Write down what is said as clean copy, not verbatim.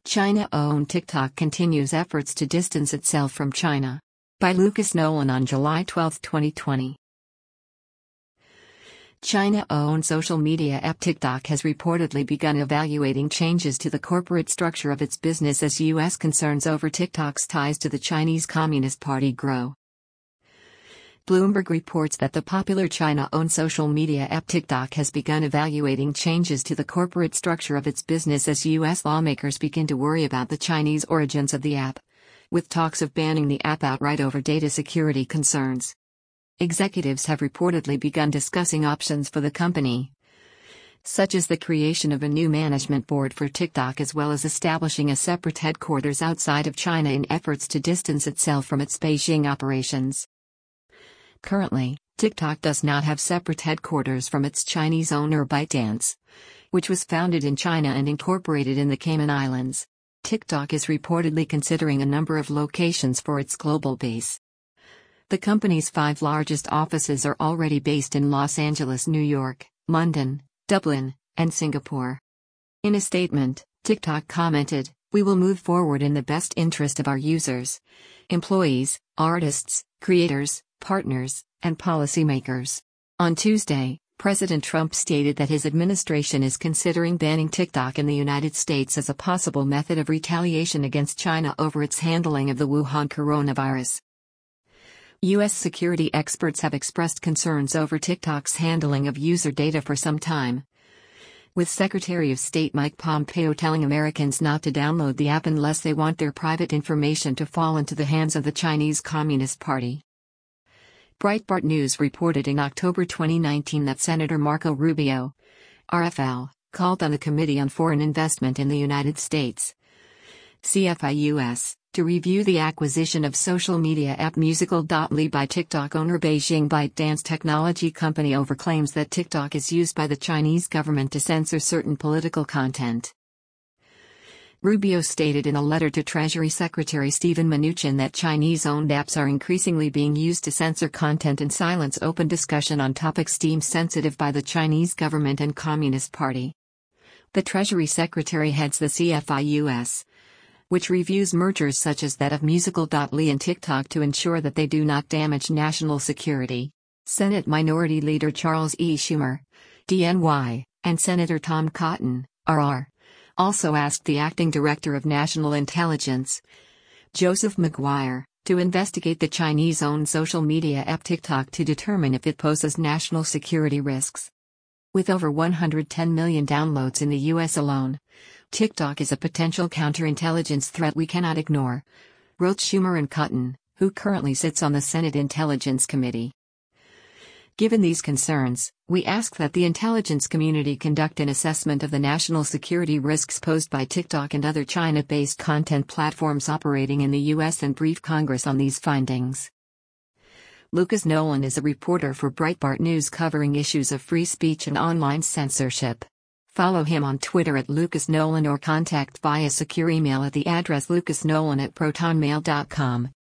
China-owned TikTok continues efforts to distance itself from China. By Lucas Nolan on July 12, 2020. China-owned social media app TikTok has reportedly begun evaluating changes to the corporate structure of its business as U.S. concerns over TikTok's ties to the Chinese Communist Party grow. Bloomberg reports that the popular China-owned social media app TikTok has begun evaluating changes to the corporate structure of its business as U.S. lawmakers begin to worry about the Chinese origins of the app, with talks of banning the app outright over data security concerns. Executives have reportedly begun discussing options for the company, such as the creation of a new management board for TikTok as well as establishing a separate headquarters outside of China in efforts to distance itself from its Beijing operations. Currently, TikTok does not have separate headquarters from its Chinese owner ByteDance, which was founded in China and incorporated in the Cayman Islands. TikTok is reportedly considering a number of locations for its global base. The company's 5 largest offices are already based in Los Angeles, New York, London, Dublin, and Singapore. In a statement, TikTok commented, "We will move forward in the best interest of our users, employees, artists, creators, partners, and policymakers." On Tuesday, President Trump stated that his administration is considering banning TikTok in the United States as a possible method of retaliation against China over its handling of the Wuhan coronavirus. U.S. security experts have expressed concerns over TikTok's handling of user data for some time, with Secretary of State Mike Pompeo telling Americans not to download the app unless they want their private information to fall into the hands of the Chinese Communist Party. Breitbart News reported in October 2019 that Senator Marco Rubio, RFL, called on the Committee on Foreign Investment in the United States, CFIUS, to review the acquisition of social media app Musical.ly by TikTok owner Beijing ByteDance technology company over claims that TikTok is used by the Chinese government to censor certain political content. Rubio stated in a letter to Treasury Secretary Steven Mnuchin that Chinese-owned apps are increasingly being used to censor content and silence open discussion on topics deemed sensitive by the Chinese government and Communist Party. The Treasury Secretary heads the CFIUS, which reviews mergers such as that of Musical.ly and TikTok to ensure that they do not damage national security. Senate Minority Leader Charles E. Schumer, DNY, and Senator Tom Cotton, RR, also asked the acting director of national intelligence, Joseph Maguire, to investigate the Chinese-owned social media app TikTok to determine if it poses national security risks. With over 110 million downloads in the U.S. alone, TikTok is a potential counterintelligence threat we cannot ignore, wrote Schumer and Cotton, who currently sits on the Senate Intelligence Committee. Given these concerns, we ask that the intelligence community conduct an assessment of the national security risks posed by TikTok and other China-based content platforms operating in the U.S. and brief Congress on these findings. Lucas Nolan is a reporter for Breitbart News covering issues of free speech and online censorship. Follow him on Twitter at Lucas Nolan or contact via secure email at the address lucasnolan@protonmail.com.